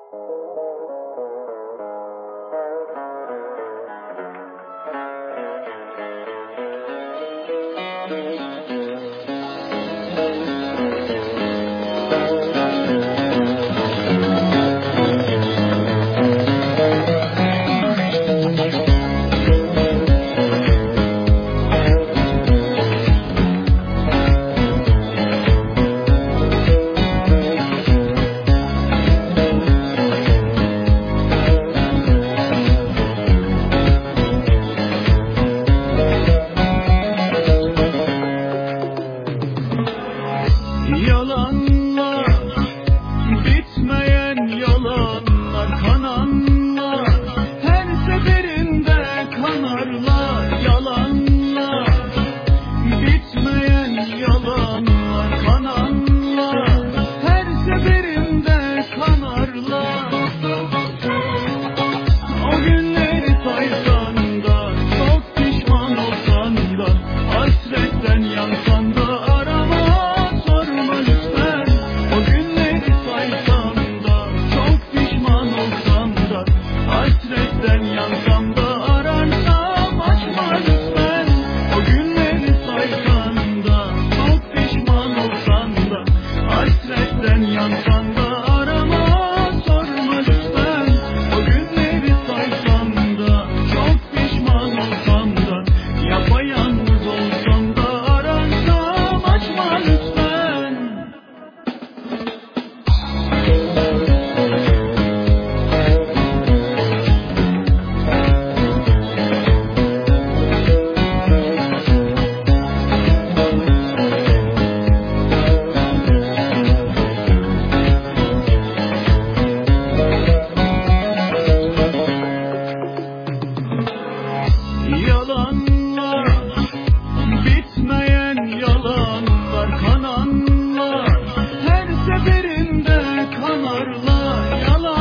Yalanlar, bitmeyen yalanlar, kananlar, her seferinde kanarlar. Yalanlar, bitmeyen yalanlar, kananlar, her seferinde kanarlar. O günleri saysan da, çok pişman olsan da, hasretten yansan da arama. Hasretten yansam da ararsam açma lütfen. O günleri saysan da, çok pişman olsan da, hasretten yansan da arama, sorma lütfen. O günleri saysan da, çok pişman olsam da, yapayalnız olsam da ararsam açma lütfen. Yalanlar, bitmeyen yalanlar, kananlar, her seferinde kanarlar. Yalan